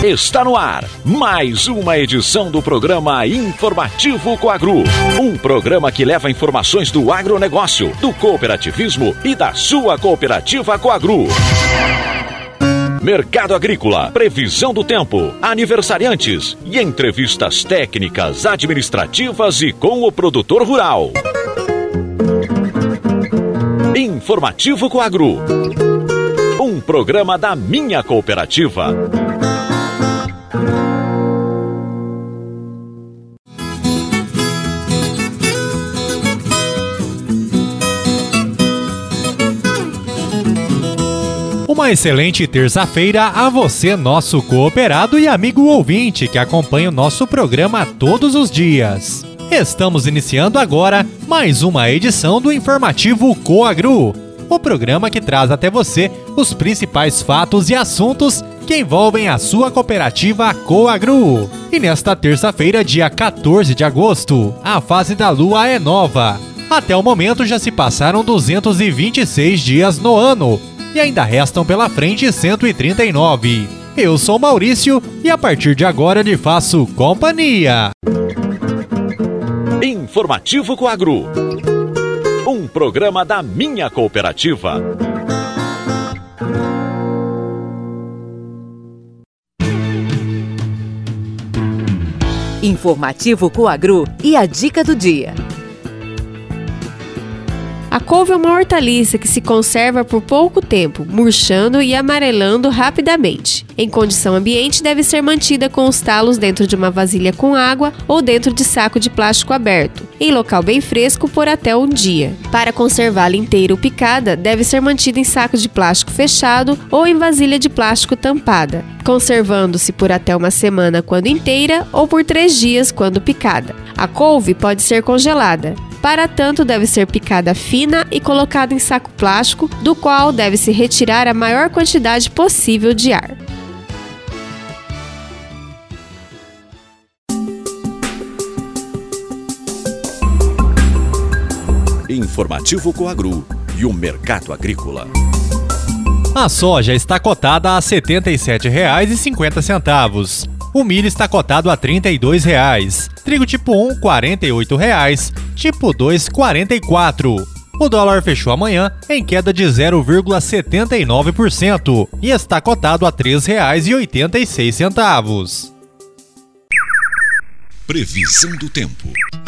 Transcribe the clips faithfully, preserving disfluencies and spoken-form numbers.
Está no ar mais uma edição do programa Informativo Coagro. Um programa que leva informações do agronegócio, do cooperativismo e da sua cooperativa Coagro. Mercado agrícola, previsão do tempo, aniversariantes e entrevistas técnicas, administrativas e com o produtor rural. Informativo Coagro. Um programa da minha cooperativa. Uma excelente terça-feira a você, nosso cooperado e amigo ouvinte que acompanha o nosso programa todos os dias. Estamos iniciando agora mais uma edição do Informativo Coagro, o programa que traz até você os principais fatos e assuntos que envolvem a sua cooperativa Coagro. E nesta terça-feira, dia quatorze de agosto, a fase da lua é nova. Até o momento já se passaram duzentos e vinte e seis dias no ano e ainda restam pela frente cento e trinta e nove. Eu sou Maurício e a partir de agora lhe faço companhia. Informativo Coagro. Um programa da minha cooperativa. Informativo Coagro e a dica do dia. A couve é uma hortaliça que se conserva por pouco tempo, murchando e amarelando rapidamente. Em condição ambiente, deve ser mantida com os talos dentro de uma vasilha com água ou dentro de saco de plástico aberto, em local bem fresco por até um dia. Para conservá-la inteira ou picada, deve ser mantida em saco de plástico fechado ou em vasilha de plástico tampada, conservando-se por até uma semana quando inteira ou por três dias quando picada. A couve pode ser congelada. Para tanto, deve ser picada fina e colocada em saco plástico, do qual deve-se retirar a maior quantidade possível de ar. Informativo Coagro e o mercado agrícola. A soja está cotada a setenta e sete reais e cinquenta centavos. O milho está cotado a trinta e dois reais. Trigo tipo um, quarenta e oito reais. Tipo dois, quarenta e quatro. O dólar fechou amanhã em queda de zero vírgula setenta e nove por cento e está cotado a três reais e oitenta e seis centavos. Previsão do tempo.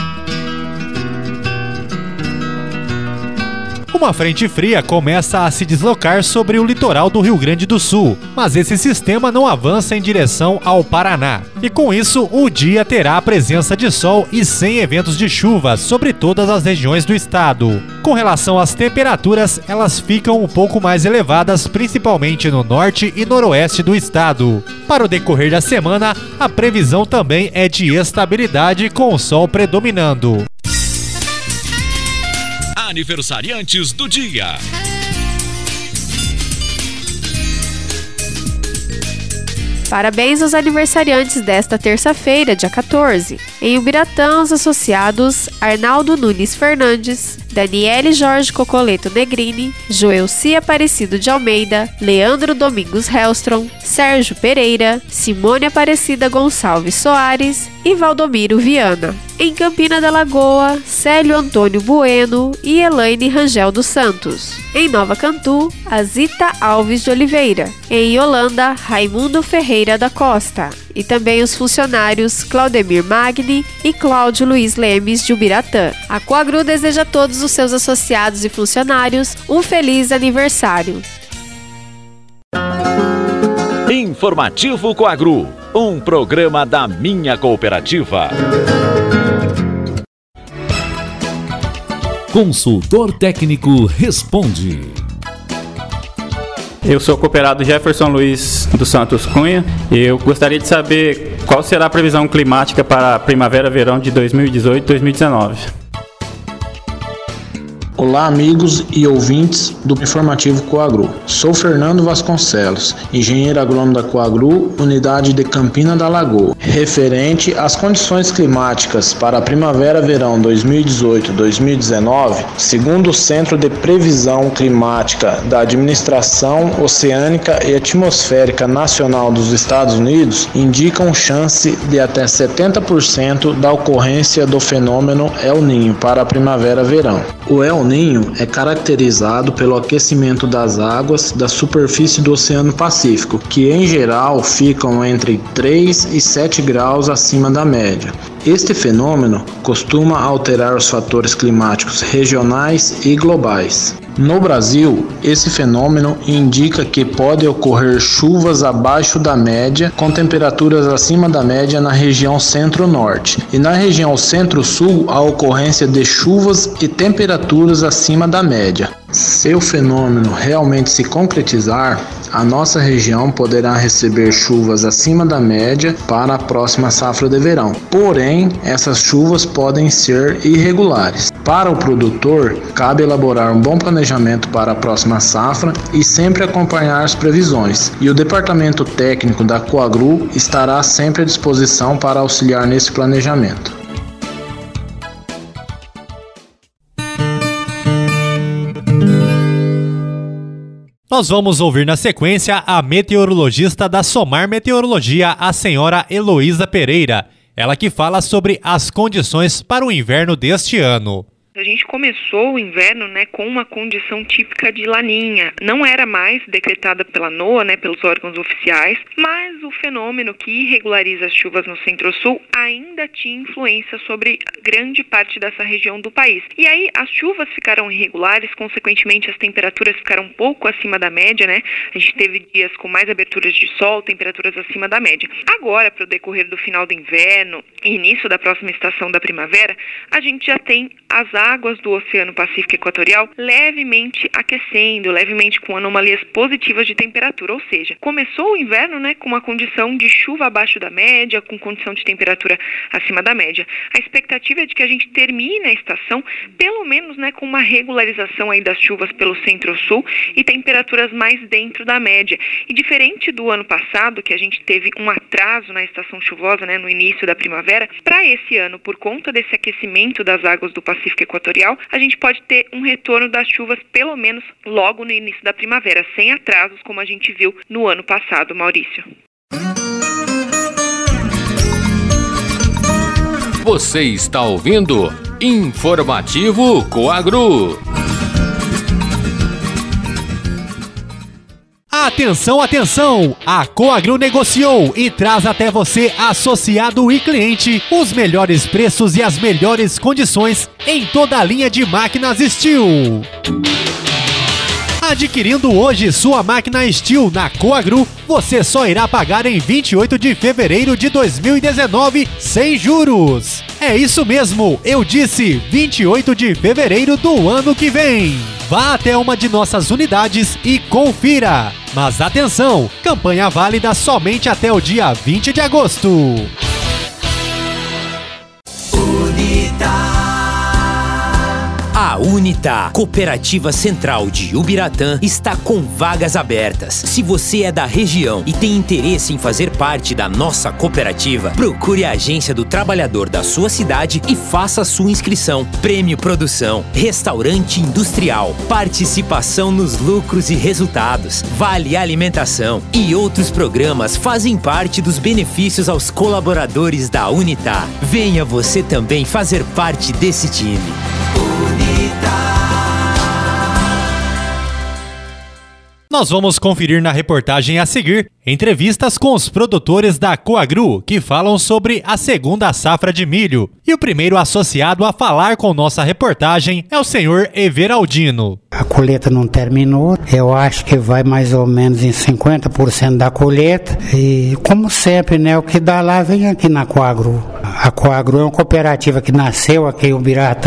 Uma frente fria começa a se deslocar sobre o litoral do Rio Grande do Sul, mas esse sistema não avança em direção ao Paraná. E com isso, o dia terá a presença de sol e sem eventos de chuva sobre todas as regiões do estado. Com relação às temperaturas, elas ficam um pouco mais elevadas, principalmente no norte e noroeste do estado. Para o decorrer da semana, a previsão também é de estabilidade com o sol predominando. Aniversariantes do dia. Parabéns aos aniversariantes desta terça-feira, dia quatorze. Em Ubiratã, os associados Arnaldo Nunes Fernandes, Daniele Jorge Cocoleto Negrini, Joelci Aparecido de Almeida, Leandro Domingos Hellstrom, Sérgio Pereira, Simone Aparecida Gonçalves Soares e Valdomiro Viana. Em Campina da Lagoa, Célio Antônio Bueno e Elaine Rangel dos Santos. Em Nova Cantu, Azita Alves de Oliveira. Em Holanda, Raimundo Ferreira da Costa. E também os funcionários Claudemir Magni e Cláudio Luiz Lemes de Ubiratã. A Coagro deseja a todos os seus associados e funcionários um feliz aniversário. Informativo Coagro, um programa da minha cooperativa. Consultor técnico responde. Eu sou o cooperado Jefferson Luiz dos Santos Cunha e eu gostaria de saber qual será a previsão climática para a primavera-verão de dois mil e dezoito e dois mil e dezenove. Olá, amigos e ouvintes do Informativo Coagru. Sou Fernando Vasconcelos, engenheiro agrônomo da Coagru, unidade de Campina da Lagoa. Referente às condições climáticas para a primavera-verão dois mil e dezoito a dois mil e dezenove, segundo o Centro de Previsão Climática da Administração Oceânica e Atmosférica Nacional dos Estados Unidos, indicam chance de até setenta por cento da ocorrência do fenômeno El Niño para a primavera-verão. O El Niño é caracterizado pelo aquecimento das águas da superfície do Oceano Pacífico, que em geral ficam entre três e sete graus acima da média. Este fenômeno costuma alterar os fatores climáticos regionais e globais. No Brasil, esse fenômeno indica que pode ocorrer chuvas abaixo da média, com temperaturas acima da média na região centro-norte, e na região centro-sul a ocorrência de chuvas e temperaturas acima da média. Se o fenômeno realmente se concretizar, a nossa região poderá receber chuvas acima da média para a próxima safra de verão. Porém, essas chuvas podem ser irregulares. Para o produtor, cabe elaborar um bom planejamento para a próxima safra e sempre acompanhar as previsões. E o departamento técnico da Coagru estará sempre à disposição para auxiliar nesse planejamento. Nós vamos ouvir na sequência a meteorologista da Somar Meteorologia, a senhora Heloísa Pereira. Ela que fala sobre as condições para o inverno deste ano. A gente começou o inverno, né, com uma condição típica de laninha. Não era mais decretada pela NOAA, né, pelos órgãos oficiais, mas o fenômeno que irregulariza as chuvas no centro-sul ainda tinha influência sobre grande parte dessa região do país. E aí as chuvas ficaram irregulares, consequentemente as temperaturas ficaram um pouco acima da média, né? A gente teve dias com mais aberturas de sol, temperaturas acima da média. Agora, para o decorrer do final do inverno e início da próxima estação da primavera, a gente já tem as águas do Oceano Pacífico Equatorial levemente aquecendo, levemente com anomalias positivas de temperatura, ou seja, começou o inverno, né, com uma condição de chuva abaixo da média, com condição de temperatura acima da média. A expectativa é de que a gente termine a estação, pelo menos, né, com uma regularização aí das chuvas pelo centro-sul e temperaturas mais dentro da média. E diferente do ano passado, que a gente teve um atraso na estação chuvosa, né, no início da primavera, para esse ano, por conta desse aquecimento das águas do Pacífico Equatorial, a gente pode ter um retorno das chuvas pelo menos logo no início da primavera, sem atrasos como a gente viu no ano passado, Maurício. Você está ouvindo Informativo Coagru. Atenção, atenção! A Coagru negociou e traz até você, associado e cliente, os melhores preços e as melhores condições em toda a linha de máquinas Steel. Adquirindo hoje sua máquina Steel na Coagru, você só irá pagar em vinte e oito de fevereiro de dois mil e dezenove sem juros. É isso mesmo, eu disse vinte e oito de fevereiro do ano que vem. Vá até uma de nossas unidades e confira. Mas atenção, campanha válida somente até o dia vinte de agosto. A Unita, Cooperativa Central de Ubiratã, está com vagas abertas. Se você é da região e tem interesse em fazer parte da nossa cooperativa, procure a Agência do Trabalhador da sua cidade e faça a sua inscrição. Prêmio Produção, Restaurante Industrial, participação nos lucros e resultados, Vale Alimentação e outros programas fazem parte dos benefícios aos colaboradores da Unita. Venha você também fazer parte desse time. Nós vamos conferir na reportagem a seguir entrevistas com os produtores da Coagru que falam sobre a segunda safra de milho. E o primeiro associado a falar com nossa reportagem é o senhor Everaldino. A colheita não terminou, eu acho que vai mais ou menos em cinquenta por cento da colheita e, como sempre, né, o que dá lá vem aqui na Coagru. A Coagru é uma cooperativa que nasceu aqui em Ubiratã,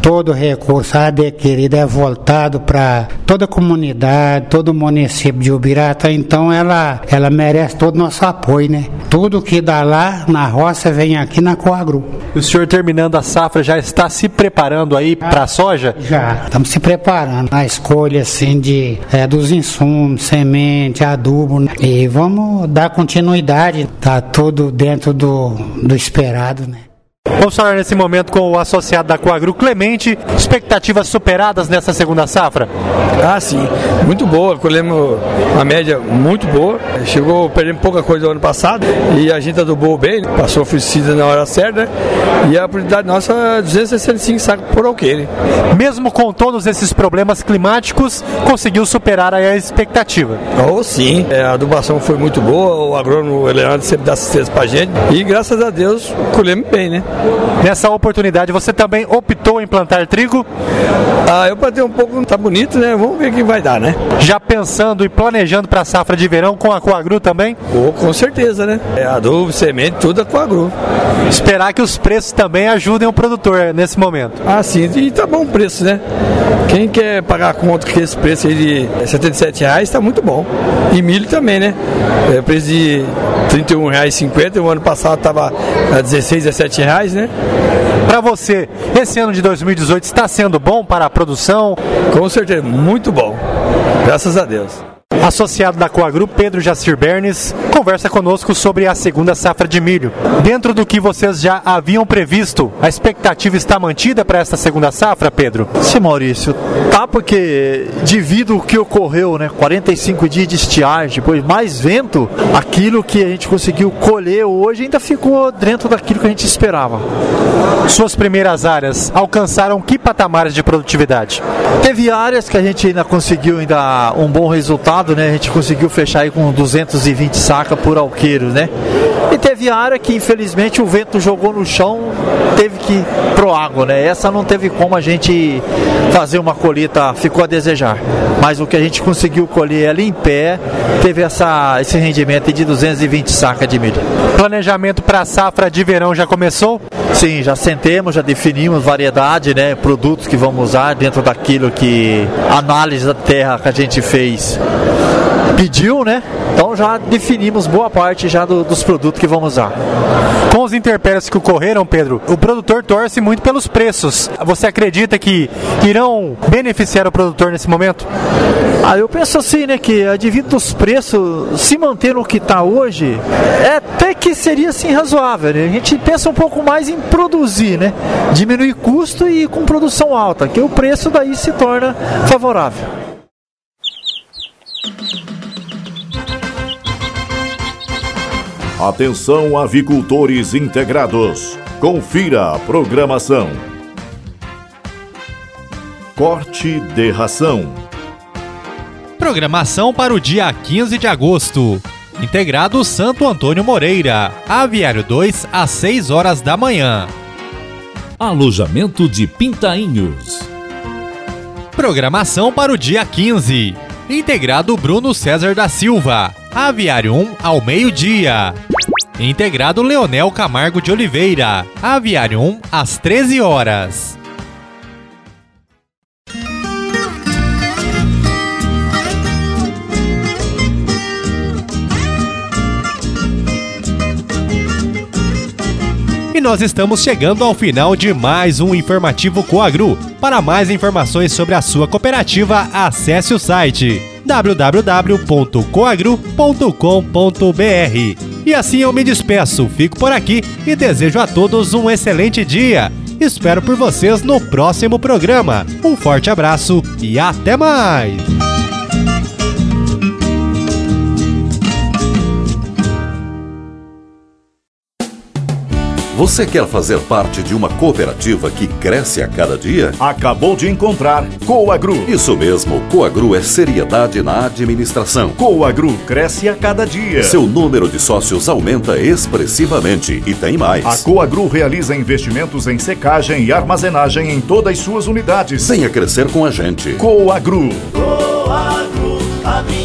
todo recurso adquirido é voltado para toda a comunidade, todo o município de Ubiratã, então ela, ela merece todo o nosso apoio, né? Tudo que dá lá na roça vem aqui na Coagru. O senhor, terminando a safra, já está se preparando aí para a soja? Já, estamos se preparando na escolha assim de, é, dos insumos, semente, adubo, né? E vamos dar continuidade, tá tudo dentro do, do esperado, né? Vamos falar nesse momento com o associado da Coagru, Clemente. Expectativas superadas nessa segunda safra? Ah, sim, muito boa. Colhemos uma média muito boa. Chegou, perdemos pouca coisa no ano passado e a gente adubou bem, passou a fungicida na hora certa, né? E a prioridade nossa é duzentos e sessenta e cinco sacos por alqueire. Mesmo com todos esses problemas climáticos, conseguiu superar a expectativa? Oh, sim. É, a adubação foi muito boa, o agrônomo Leandro sempre dá assistência pra gente e graças a Deus colhemos bem, né? Nessa oportunidade, você também optou em plantar trigo? Ah, eu plantei um pouco, tá bonito, né? Vamos ver o que vai dar, né? Já pensando e planejando para a safra de verão com a Coagru também? Oh, com certeza, né? É, adubo, semente, tudo é Coagru. Esperar que os preços também ajudem o produtor nesse momento. Ah, sim, e tá bom o preço, né? Quem quer pagar a conta com esse preço aí de setenta e sete reais, tá muito bom. E milho também, né? É, preço de trinta e um reais e cinquenta centavos, o ano passado tava a dezesseis, dezessete reais, né? Para você, esse ano de dois mil e dezoito está sendo bom para a produção? Com certeza, muito bom. Graças a Deus. Associado da Coagru, Pedro Jacir Bernes, conversa conosco sobre a segunda safra de milho. Dentro do que vocês já haviam previsto, a expectativa está mantida para esta segunda safra, Pedro? Sim, Maurício, tá, porque devido ao que ocorreu, né, quarenta e cinco dias de estiagem, depois mais vento, aquilo que a gente conseguiu colher hoje ainda ficou dentro daquilo que a gente esperava. Suas primeiras áreas alcançaram que patamares de produtividade? Teve áreas que a gente ainda conseguiu ainda um bom resultado, né? A gente conseguiu fechar aí com duzentos e vinte sacas por alqueiro, né? E teve área que infelizmente o vento jogou no chão, teve que ir pro água, né? Essa não teve como a gente fazer uma colheita, ficou a desejar. Mas o que a gente conseguiu colher ali em pé, teve essa, esse rendimento de duzentos e vinte sacas de milho. Planejamento para a safra de verão já começou? Sim, já sentemos, já definimos variedade, né? Produtos que vamos usar dentro daquilo que a análise da terra que a gente fez pediu, né? Então já definimos boa parte já do, dos produtos que vamos usar. Com os intempéries que ocorreram, Pedro, o produtor torce muito pelos preços. Você acredita que irão beneficiar o produtor nesse momento? Ah, eu penso assim, né, que devido aos preços se manter no que está hoje, é até que seria assim razoável, né? A gente pensa um pouco mais em produzir, né? Diminuir custo e com produção alta, que o preço daí se torna favorável. Atenção, avicultores integrados. Confira a programação. Corte de ração. Programação para o dia quinze de agosto. Integrado Santo Antônio Moreira. Aviário dois às seis horas da manhã. Alojamento de Pintainhos. Programação para o dia quinze. Integrado Bruno César da Silva. Aviário um ao meio-dia. Integrado Leonel Camargo de Oliveira. Aviário um às treze horas. E nós estamos chegando ao final de mais um Informativo Coagru. Para mais informações sobre a sua cooperativa, acesse o site w w w ponto coagru ponto com ponto b r. E assim eu me despeço, fico por aqui e desejo a todos um excelente dia. Espero por vocês no próximo programa. Um forte abraço e até mais! Você quer fazer parte de uma cooperativa que cresce a cada dia? Acabou de encontrar Coagru. Isso mesmo, Coagru é seriedade na administração. Coagru cresce a cada dia. Seu número de sócios aumenta expressivamente e tem mais. A Coagru realiza investimentos em secagem e armazenagem em todas as suas unidades. Venha crescer com a gente. Coagru. Coagru, a minha